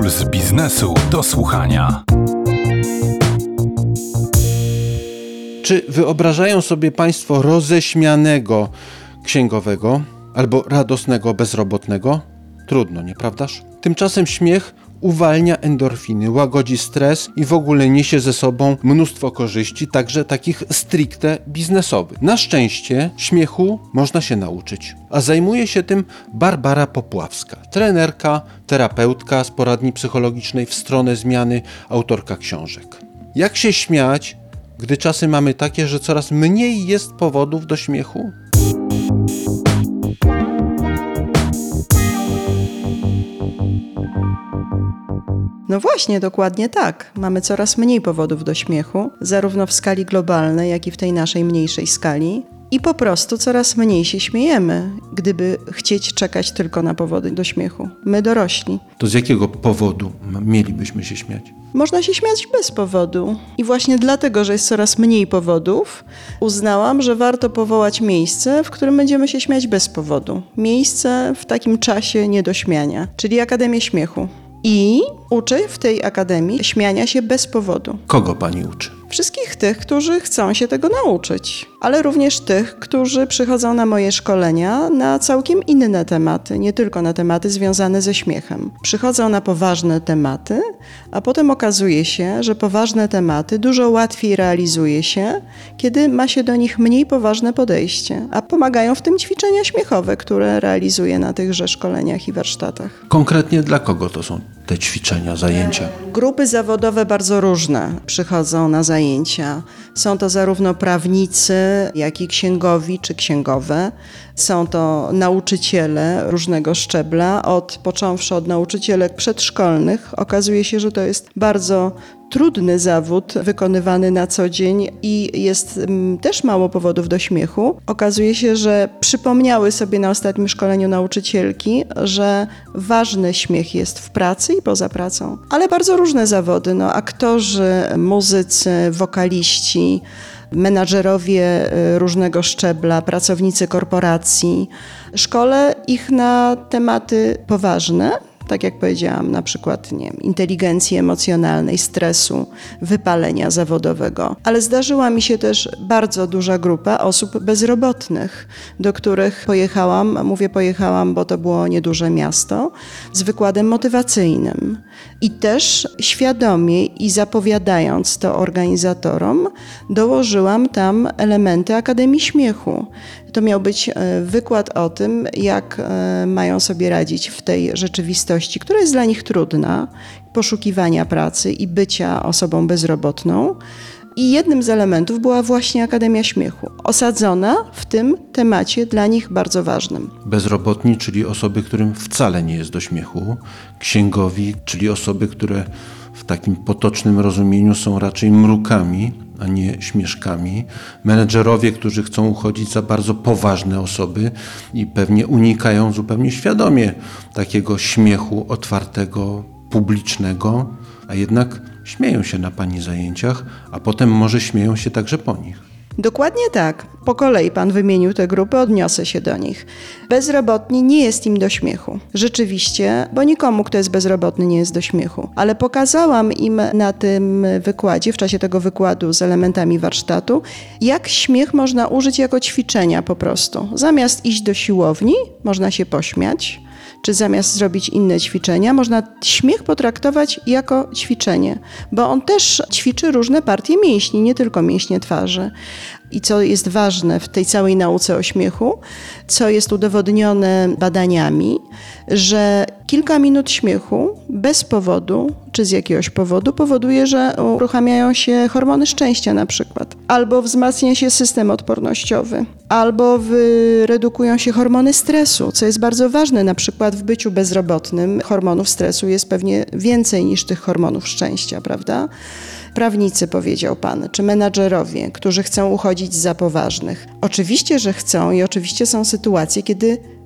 z biznesu do słuchania. Czy wyobrażają sobie Państwo roześmianego księgowego albo radosnego bezrobotnego? Trudno, nieprawdaż? Tymczasem śmiech uwalnia endorfiny, łagodzi stres i w ogóle niesie ze sobą mnóstwo korzyści, także takich stricte biznesowych. Na szczęście śmiechu można się nauczyć, a zajmuje się tym Barbara Popławska, trenerka, terapeutka z poradni psychologicznej w stronę zmiany, autorka książek. Jak się śmiać, gdy czasy mamy takie, że coraz mniej jest powodów do śmiechu? No właśnie, dokładnie tak. Mamy coraz mniej powodów do śmiechu, zarówno w skali globalnej, jak i w tej naszej mniejszej skali. I po prostu coraz mniej się śmiejemy, gdyby chcieć czekać tylko na powody do śmiechu. My dorośli. To z jakiego powodu mielibyśmy się śmiać? Można się śmiać bez powodu. I właśnie dlatego, że jest coraz mniej powodów, uznałam, że warto powołać miejsce, w którym będziemy się śmiać bez powodu. Miejsce w takim czasie nie do śmiania, czyli Akademię Śmiechu. I uczę w tej akademii śmiania się bez powodu. Kogo pani uczy? Wszystkich tych, którzy chcą się tego nauczyć, ale również tych, którzy przychodzą na moje szkolenia na całkiem inne tematy, nie tylko na tematy związane ze śmiechem. Przychodzą na poważne tematy, a potem okazuje się, że poważne tematy dużo łatwiej realizuje się, kiedy ma się do nich mniej poważne podejście, a pomagają w tym ćwiczenia śmiechowe, które realizuję na tychże szkoleniach i warsztatach. Konkretnie dla kogo to są te ćwiczenia, zajęcia? Grupy zawodowe bardzo różne przychodzą na zajęcia. Są to zarówno prawnicy, jak i księgowi czy księgowe. Są to nauczyciele różnego szczebla, począwszy od nauczycielek przedszkolnych. Okazuje się, że to jest bardzo trudny zawód wykonywany na co dzień i jest też mało powodów do śmiechu. Okazuje się, że przypomniały sobie na ostatnim szkoleniu nauczycielki, że ważny śmiech jest w pracy i poza pracą. Ale bardzo różne zawody, aktorzy, muzycy, wokaliści, menadżerowie różnego szczebla, pracownicy korporacji. Szkolę ich na tematy poważne, tak jak powiedziałam, na przykład inteligencji emocjonalnej, stresu, wypalenia zawodowego. Ale zdarzyła mi się też bardzo duża grupa osób bezrobotnych, do których pojechałam, bo to było nieduże miasto, z wykładem motywacyjnym. I też świadomie i zapowiadając to organizatorom, dołożyłam tam elementy Akademii Śmiechu. To miał być wykład o tym, jak mają sobie radzić w tej rzeczywistości, która jest dla nich trudna, poszukiwania pracy i bycia osobą bezrobotną. I jednym z elementów była właśnie Akademia Śmiechu, osadzona w tym temacie dla nich bardzo ważnym. Bezrobotni, czyli osoby, którym wcale nie jest do śmiechu. Księgowi, czyli osoby, które w takim potocznym rozumieniu są raczej mrukami, a nie śmieszkami. Menedżerowie, którzy chcą uchodzić za bardzo poważne osoby i pewnie unikają zupełnie świadomie takiego śmiechu otwartego, publicznego, a jednak śmieją się na pani zajęciach, a potem może śmieją się także po nich. Dokładnie tak. Po kolei pan wymienił te grupy, odniosę się do nich. Bezrobotni nie jest im do śmiechu. Rzeczywiście, bo nikomu, kto jest bezrobotny, nie jest do śmiechu. Ale pokazałam im na tym wykładzie, w czasie tego wykładu z elementami warsztatu, jak śmiech można użyć jako ćwiczenia po prostu. Zamiast iść do siłowni, można się pośmiać, czy zamiast zrobić inne ćwiczenia, można śmiech potraktować jako ćwiczenie, bo on też ćwiczy różne partie mięśni, nie tylko mięśnie twarzy. I co jest ważne w tej całej nauce o śmiechu, co jest udowodnione badaniami, że kilka minut śmiechu bez powodu, czy z jakiegoś powodu, powoduje, że uruchamiają się hormony szczęścia na przykład, albo wzmacnia się system odpornościowy, albo redukują się hormony stresu, co jest bardzo ważne, na przykład w byciu bezrobotnym hormonów stresu jest pewnie więcej niż tych hormonów szczęścia, prawda? Prawnicy, powiedział pan, czy menadżerowie, którzy chcą uchodzić za poważnych. Oczywiście, że chcą i oczywiście są sytuacje, kiedy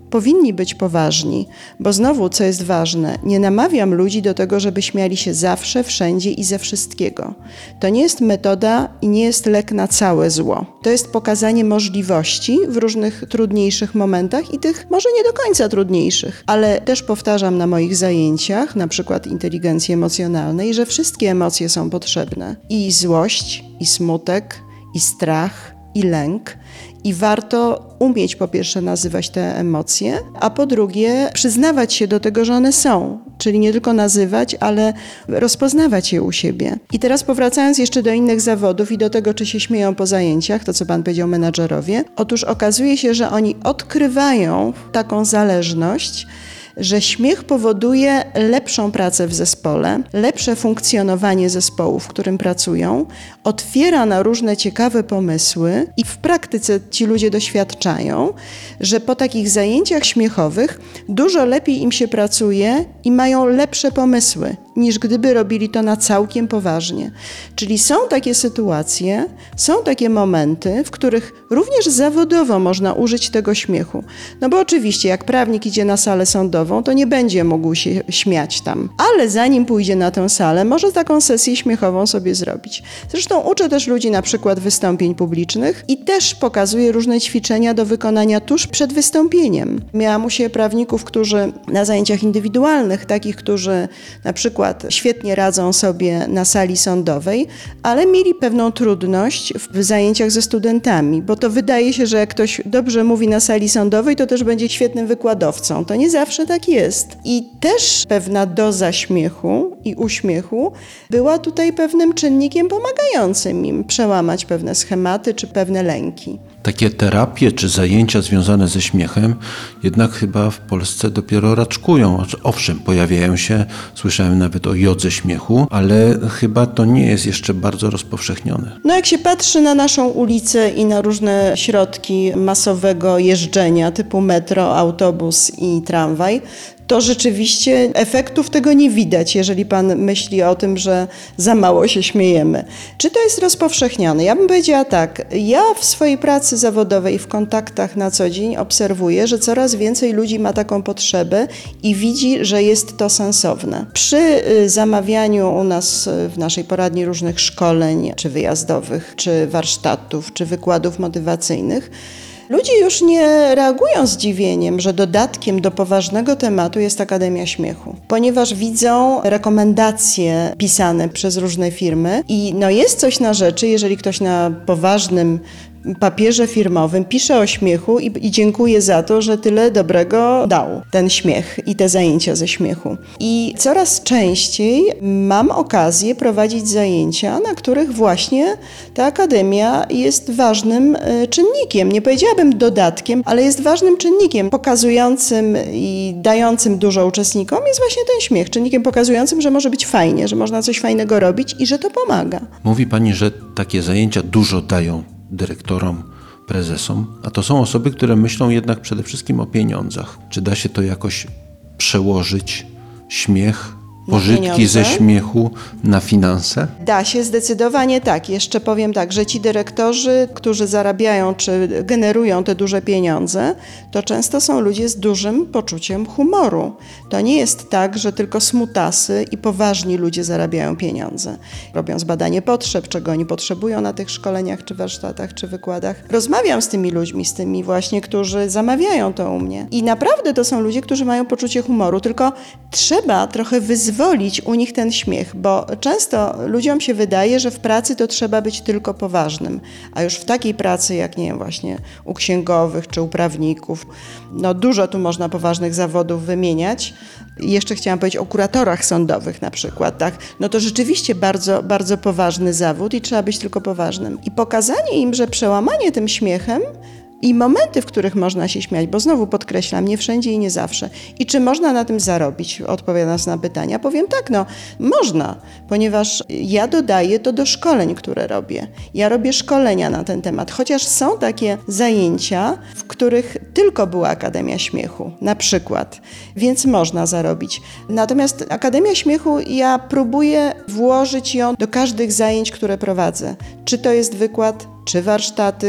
powinni być poważni, bo znowu, co jest ważne, nie namawiam ludzi do tego, żeby śmiali się zawsze, wszędzie i ze wszystkiego. To nie jest metoda i nie jest lek na całe zło. To jest pokazanie możliwości w różnych trudniejszych momentach i tych może nie do końca trudniejszych, ale też powtarzam na moich zajęciach, na przykład inteligencji emocjonalnej, że wszystkie emocje są potrzebne. I złość, i smutek, i strach, i lęk. I warto umieć po pierwsze nazywać te emocje, a po drugie przyznawać się do tego, że one są. Czyli nie tylko nazywać, ale rozpoznawać je u siebie. I teraz powracając jeszcze do innych zawodów i do tego, czy się śmieją po zajęciach, to co pan powiedział, menadżerowie. Otóż okazuje się, że oni odkrywają taką zależność, że śmiech powoduje lepszą pracę w zespole, lepsze funkcjonowanie zespołu, w którym pracują, otwiera na różne ciekawe pomysły i w praktyce ci ludzie doświadczają, że po takich zajęciach śmiechowych dużo lepiej im się pracuje i mają lepsze pomysły, niż gdyby robili to na całkiem poważnie. Czyli są takie sytuacje, są takie momenty, w których również zawodowo można użyć tego śmiechu. No bo oczywiście, jak prawnik idzie na salę sądową, to nie będzie mógł się śmiać tam. Ale zanim pójdzie na tę salę, może taką sesję śmiechową sobie zrobić. Zresztą uczę też ludzi na przykład wystąpień publicznych i też pokazuję różne ćwiczenia do wykonania tuż przed wystąpieniem. Miałam u siebie prawników, którzy na zajęciach indywidualnych, takich, którzy na przykład świetnie radzą sobie na sali sądowej, ale mieli pewną trudność w zajęciach ze studentami, bo to wydaje się, że jak ktoś dobrze mówi na sali sądowej, to też będzie świetnym wykładowcą. To nie zawsze tak jest. I też pewna doza śmiechu i uśmiechu była tutaj pewnym czynnikiem pomagającym im przełamać pewne schematy czy pewne lęki. Takie terapie czy zajęcia związane ze śmiechem jednak chyba w Polsce dopiero raczkują. Owszem, pojawiają się, słyszałem nawet o jodze śmiechu, ale chyba to nie jest jeszcze bardzo rozpowszechnione. No jak się patrzy na naszą ulicę i na różne środki masowego jeżdżenia typu metro, autobus i tramwaj, to rzeczywiście efektów tego nie widać, jeżeli pan myśli o tym, że za mało się śmiejemy. Czy to jest rozpowszechnione? Ja bym powiedziała tak, ja w swojej pracy zawodowej, w kontaktach na co dzień obserwuję, że coraz więcej ludzi ma taką potrzebę i widzi, że jest to sensowne. Przy zamawianiu u nas w naszej poradni różnych szkoleń, czy wyjazdowych, czy warsztatów, czy wykładów motywacyjnych, ludzie już nie reagują zdziwieniem, że dodatkiem do poważnego tematu jest Akademia Śmiechu, ponieważ widzą rekomendacje pisane przez różne firmy i jest coś na rzeczy, jeżeli ktoś na poważnym papierze firmowym pisze o śmiechu i dziękuję za to, że tyle dobrego dał ten śmiech i te zajęcia ze śmiechu. I coraz częściej mam okazję prowadzić zajęcia, na których właśnie ta akademia jest ważnym czynnikiem. Nie powiedziałabym dodatkiem, ale jest ważnym czynnikiem pokazującym i dającym dużo uczestnikom jest właśnie ten śmiech. Czynnikiem pokazującym, że może być fajnie, że można coś fajnego robić i że to pomaga. Mówi pani, że takie zajęcia dużo dają dyrektorom, prezesom, a to są osoby, które myślą jednak przede wszystkim o pieniądzach. Czy da się to jakoś przełożyć, śmiech, pożytki ze śmiechu na finanse? Da się, zdecydowanie tak. Jeszcze powiem tak, że ci dyrektorzy, którzy zarabiają czy generują te duże pieniądze, to często są ludzie z dużym poczuciem humoru. To nie jest tak, że tylko smutasy i poważni ludzie zarabiają pieniądze. Robiąc badanie potrzeb, czego oni potrzebują na tych szkoleniach, czy warsztatach, czy wykładach. Rozmawiam z tymi ludźmi, z tymi właśnie, którzy zamawiają to u mnie. I naprawdę to są ludzie, którzy mają poczucie humoru, tylko trzeba trochę wyzwolić u nich ten śmiech, bo często ludziom się wydaje, że w pracy to trzeba być tylko poważnym, a już w takiej pracy, jak nie wiem, właśnie u księgowych czy u prawników, dużo tu można poważnych zawodów wymieniać. I jeszcze chciałam powiedzieć o kuratorach sądowych na przykład, tak? To rzeczywiście bardzo, bardzo poważny zawód i trzeba być tylko poważnym. I pokazanie im, że przełamanie tym śmiechem i momenty, w których można się śmiać, bo znowu podkreślam, nie wszędzie i nie zawsze. I czy można na tym zarobić, odpowiadając na pytania? Powiem tak, można, ponieważ ja dodaję to do szkoleń, które robię. Ja robię szkolenia na ten temat, chociaż są takie zajęcia, w których tylko była Akademia Śmiechu, na przykład, więc można zarobić. Natomiast Akademia Śmiechu, ja próbuję włożyć ją do każdych zajęć, które prowadzę. Czy to jest wykład, czy warsztaty,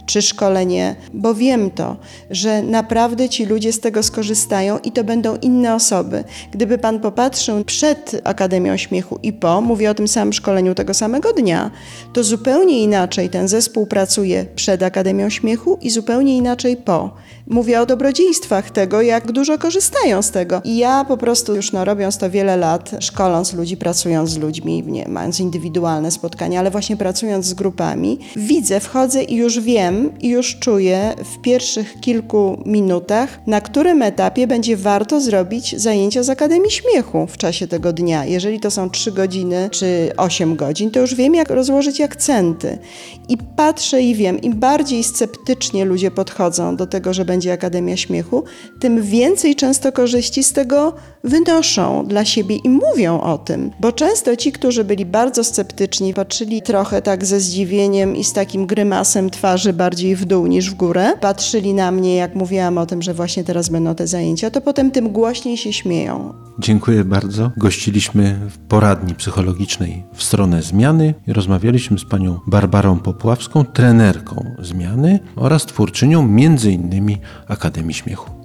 czy szkolenie, bo wiem to, że naprawdę ci ludzie z tego skorzystają i to będą inne osoby. Gdyby pan popatrzył przed Akademią Śmiechu i po, mówię o tym samym szkoleniu tego samego dnia, to zupełnie inaczej ten zespół pracuje przed Akademią Śmiechu i zupełnie inaczej po. Mówię o dobrodziejstwach tego, jak dużo korzystają z tego. I ja po prostu już robiąc to wiele lat, szkoląc ludzi, pracując z ludźmi, nie mając indywidualne spotkania, ale właśnie pracując z grupami, widzę, wchodzę i już wiem i już czuję w pierwszych kilku minutach, na którym etapie będzie warto zrobić zajęcia z Akademii Śmiechu w czasie tego dnia. Jeżeli to są 3 godziny czy 8 godzin, to już wiem, jak rozłożyć akcenty. I patrzę i wiem, im bardziej sceptycznie ludzie podchodzą do tego, że będzie Akademia Śmiechu, tym więcej często korzyści z tego wynoszą dla siebie i mówią o tym. Bo często ci, którzy byli bardzo sceptyczni, patrzyli trochę tak ze zdziwieniem i z takim grymasem twarzy bardziej w dół niż w górę, patrzyli na mnie, jak mówiłam o tym, że właśnie teraz będą te zajęcia, to potem tym głośniej się śmieją. Dziękuję bardzo. Gościliśmy w poradni psychologicznej w stronę zmiany i rozmawialiśmy z panią Barbarą Popławską, trenerką zmiany oraz twórczynią m.in. Akademii Śmiechu.